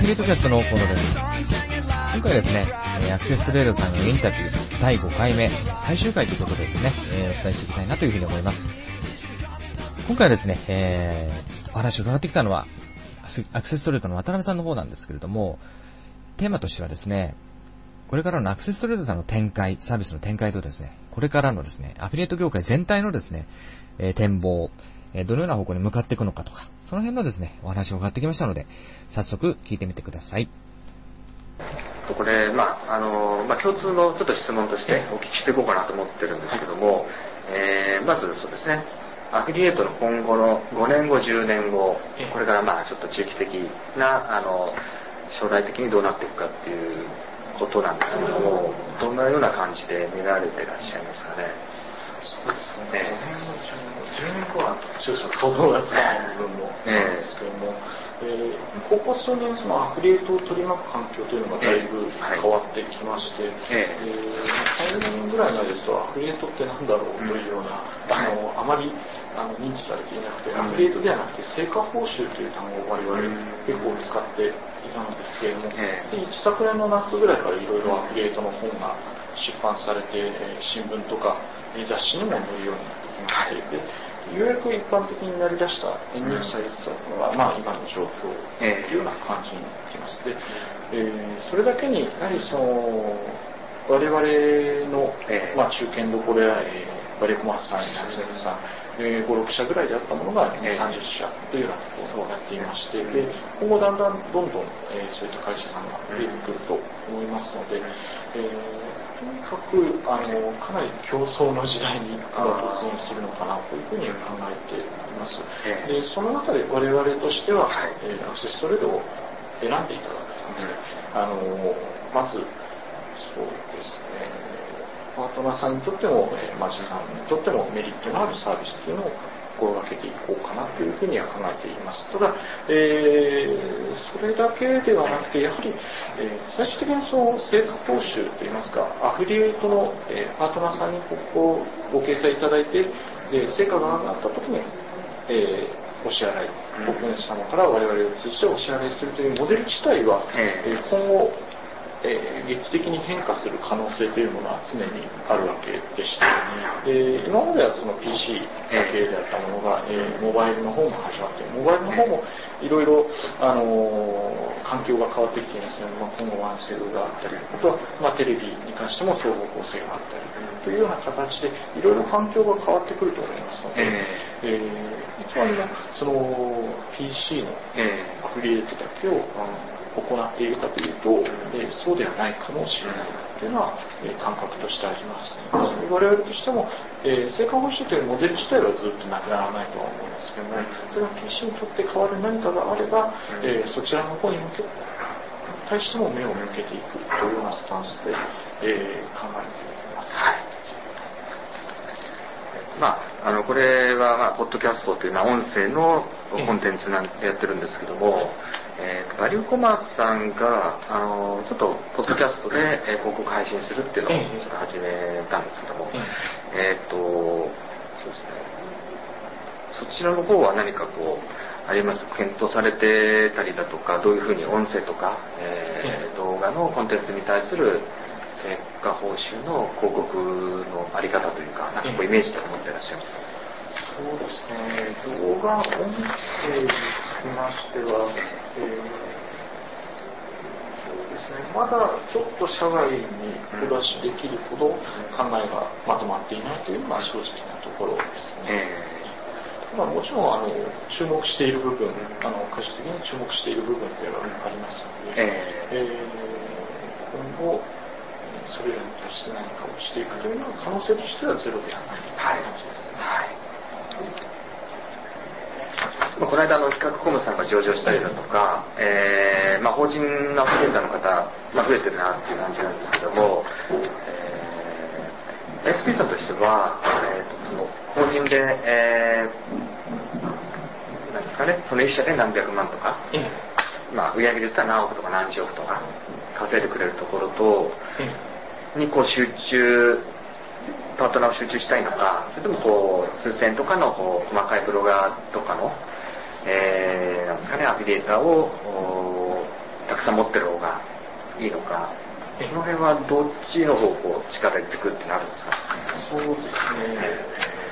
リエイトキャストのコーナーです。今回ですね、アクセストレードさんのインタビュー第5回目最終回ということでですね、お伝えしていきたいなというふうに思います。今回はですね、お話を伺ってきたのはアクセストレードの渡辺さんの方なんですけれども、テーマとしてはですね、これからのアクセストレードさんの展開、サービスの展開とですね、これからのですね、アフィリエイト業界全体のですね、展望、どのような方向に向かっていくのかとか、その辺のですね、お話を伺ってきましたので、早速聞いてみてください。 これ、共通のちょっと質問としてお聞きしていこうかなと思ってるんですけども、まずそうですね、アフィリエイトの今後の5年後、10年後、これからちょっと中期的な、将来的にどうなっていくかっていうことなんですけども、どんなような感じで見られていらっしゃいますかね。 そうですね。10年後は少々想像がつかない部分もあるんですけども、ここ数年そのアフィリエイトを取り巻く環境というのがだいぶ変わってきまして、3年ぐらい前ですとアフィリエイトって何だろうというような、あまり認知されていなくて、アフィリエイトではなくて成果報酬という単語を我々結構使っていたんですけれども、一昨年の夏ぐらいからいろいろアフィリエイトの本が出版されて、新聞とか雑誌にも載るようになってきまして、ようやく一般的になりだした認知されてたのが、今の状況というような感じになっています。で、それだけにやはり我々の、中堅どころや、バレコマさん、安根さん、5、6社ぐらいであったものが30社というようなことをやっていまして、で今後だんだんどんどん、そういった会社さんが増えてくると思いますので、とにかくかなり競争の時代に突入するのかなというふうに考えています。でその中で我々としては、アクセストレードを選んでいただくために、まずそうですね、パートナーさんにとっても、マージンさんにとってもメリットのあるサービスというのを心がけていこうかなというふうには考えています。ただ、それだけではなくて、やはり、最終的にその成果報酬といいますか、アフィリエイトの、パートナーさんにご掲載いただいて、成果が上がったときに、お支払い、お客様から我々を通じてお支払いするというモデル自体は、今後、劇的に変化する可能性というものは常にあるわけでして、今まではその PC だけであったものが、モバイルの方も始まって、モバイルの方もいろいろ環境が変わってきていますので、今後ワンセグがあったり、あとは、テレビに関しても双方向性があったりというような形でいろいろ環境が変わってくると思いますので、いつまでもその PC のアフィリエイトだけを行っているかというと、そうではないかもしれないというのは、感覚としてあります。我々としても、成果報酬というモデル自体はずっとなくならないとは思いますけども、それが PC にとって変わる何かがあれば、そちらの方に対しても目を向けていくというようなスタンスで、考えています。 これは、ポッドキャストというのは音声のコンテンツなんてやってるんですけども、バリューコマースさんが、ちょっと、ポッドキャストで、広告配信するっていうのをちょっと始めたんですけども、そうですね。そちらの方は何かあります？検討されてたりだとか、どういうふうに音声とか、動画のコンテンツに対する成果報酬の広告のあり方というか、イメージと思っていらっしゃいますか？ そうですね、動画、音声につきましては、そうですね、まだちょっと社外にお出しできるほど考えがまとまっていないというのが正直なところですね。もちろん注目している部分、可視的に注目している部分というのはありますので、今後それらに対して何かをしていくというのは可能性としてはゼロではないという感じですね。 この間企画コムさんが上場したりだとか、法人のアフィリエイターの方、増えてるなっていう感じなんですけども、SP さんとしては、その法人で、何ですかね、その一社で何百万とか、売上で言ったら何億とか何十億とか稼いでくれるところと、に集中、パートナーを集中したいのか、それとも数千とかの細かいブロガーとかの、なんですかね、アフィリエイターをたくくさん持ってる方がいいのか、その辺はどっちの方向力入れてくってなるんですか？ そうですね。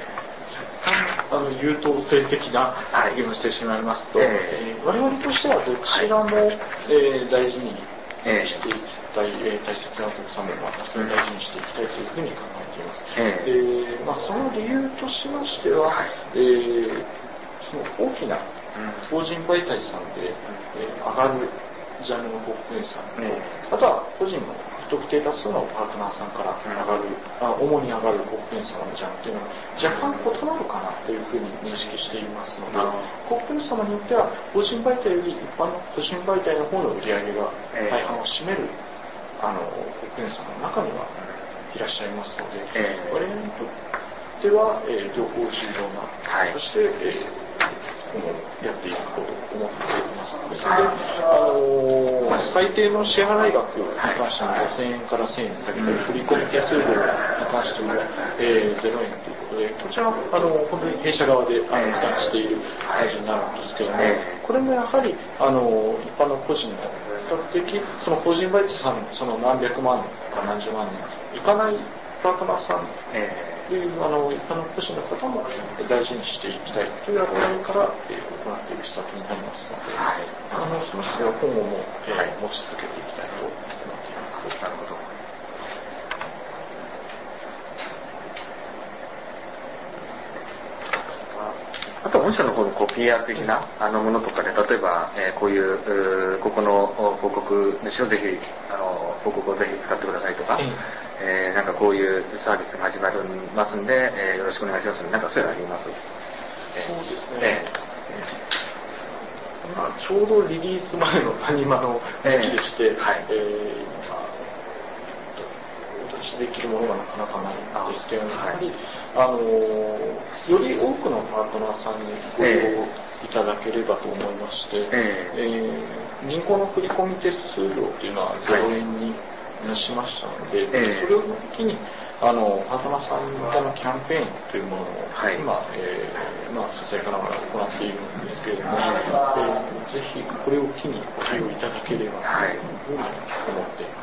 優等生的な発言をしてしまいますと、我々としてはどちらも、大事にしていきたい、大切なお客様もそれを大事にしていきたいというふうに考えています。その理由としましては、その大きな法人媒体さんで、上がるジャンルの広告主さんと、あとは個人の不特定多数のパートナーさんから主に上がる広告主様のジャンルというのは若干異なるかなというふうに認識していますので、広告主様によっては法人媒体より一般の個人媒体の方の売り上げが大半を占める広告主様の中にはいらっしゃいますので、我々にとっては、両方重要な、そして、やっていこうと思っています。ですので、最低の支払い額に関しても5000円から1000円下げたり、振り込み手数料に関しても、0円ということで、こちらは本当に弊社側で負担している感じになるんですけれども、これもやはり一般の個人の比較的その法人媒体さんその何百万か何十万人いかないパートナーさんという一般の個人の方も大事にしていきたいという憧れから行っていく施策になりますので、その姿勢は今後も持ち続けていきたいと思っています。なるほど。 あと御社の方のコピーア的なものとかで、例えば、こういうここの広告主をぜひ広告をぜひ使ってくださいとか、なんかこういうサービスが始まりますんで、よろしくお願いしますので、なんかそういうのあります？ そうですね。ちょうどリリース前の谷間の時期でして、できるものがなかなかないんですけど、やはりより多くのパートナーさんにご利用いただければと思いまして、銀行の振込手数料というのは0円にしましたので、それを機にパートナーさん向けのキャンペーンというものを今、ささやかながら行っているんですけれども、ぜひこれを機にご利用いただければというふうに思っています。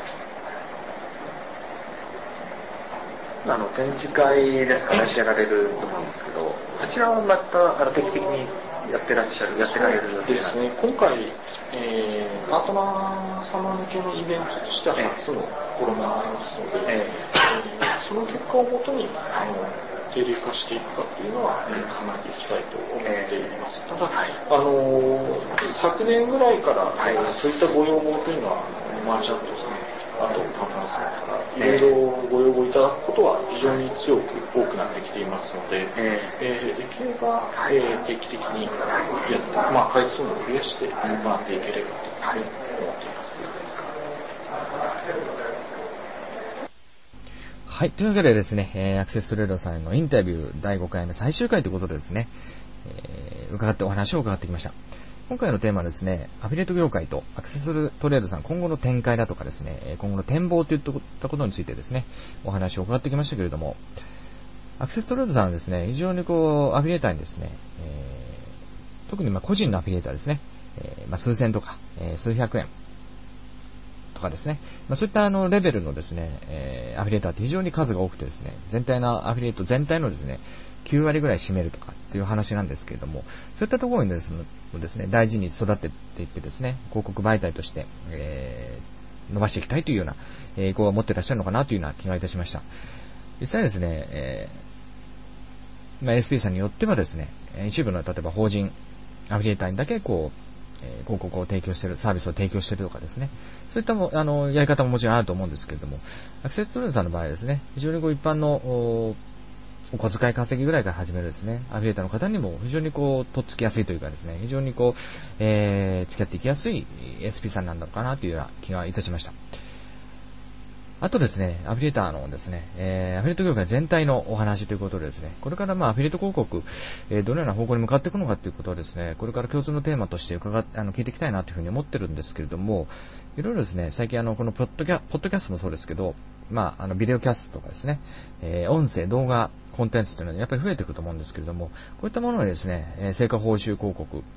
展示会ですかね、やられると思うんですけど、こちらはまた定期的にやってられる予定ですね。今回、パートナー様向けのイベントとしては初の試みになりますので、その結果をもとに定例化していくかというのは考えていきたいと思っています。ただ、昨年ぐらいから、そういったご要望というのはマーチャントさん、あとパートナーさんからいろいろご要望いただくことは非常に強く多くなってきていますので、できれば、定期的にやって、回数も増やして行っていければと思っています。 はい、というわけでですね、アクセストレードさんのインタビュー第5回の最終回ということでですね、お話を伺ってきました。今回のテーマはですね、アフィリエイト業界とアクセストレードさん今後の展開だとかですね、今後の展望といったことについてですね、お話を伺ってきましたけれども、アクセストレードさんはですね、非常にアフィリエイターにですね、特に個人のアフィリエイターですね、数千とか、数百円とかですね、そういったレベルのですね、アフィリエイターって非常に数が多くてですね、全体のアフィリエイト全体のですね、9割ぐらい占めるとかっていう話なんですけれども、そういったところにですね、大事に育てていってですね、広告媒体として、伸ばしていきたいというような意向を持っていらっしゃるのかなというような気がいたしました。実際ですね、ASP さんによってはですね、一部の例えば法人アフィリエイターにだけ広告を提供している、サービスを提供しているとかですね、そういったやり方ももちろんあると思うんですけれども、アクセストレードさんの場合はですね、非常に一般のお小遣い稼ぎぐらいから始めるですね、アフィリエイターの方にも非常にとっつきやすいというかですね、非常に付き合っていきやすい SP さんなんだろうかなというような気がいたしました。あとですね、アフィリエイターのですね、アフィリエイト業界全体のお話ということでですね、これからアフィリエイト広告、どのような方向に向かっていくのかということをですね、これから共通のテーマとして聞いていきたいなというふうに思ってるんですけれども、いろいろですね、最近このポッドキャストもそうですけど、ビデオキャストとかですね、音声、動画、コンテンツというのはやっぱり増えてくると思うんですけれども、こういったものにですね、成果報酬広告と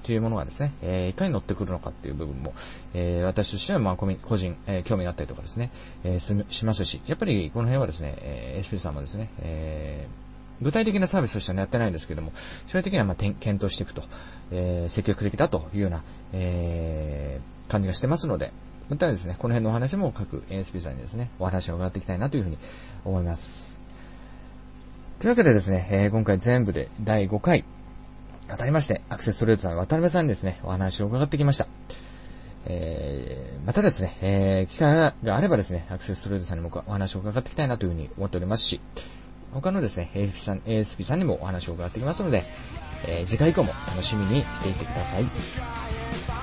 というものがですね、いかに乗ってくるのかっていう部分も、私としては個人、興味があったりとかですね、しますし、やっぱりこの辺はですね、SP さんもですね、具体的なサービスとしてはやってないんですけども、将来的には検討していくと、積極的だというような、感じがしてますので、またですね、この辺のお話も各 ASP さんにですね、お話を伺っていきたいなというふうに思います。というわけでですね、今回全部で第5回、当たりまして、アクセストレードさん、渡辺さんにですね、お話を伺ってきました。またですね、機会があればですね、アクセストレードさんにもお話を伺っていきたいなというふうに思っておりますし、他のですね、ASP さんにもお話を伺ってきますので、次回以降も楽しみにしていてください。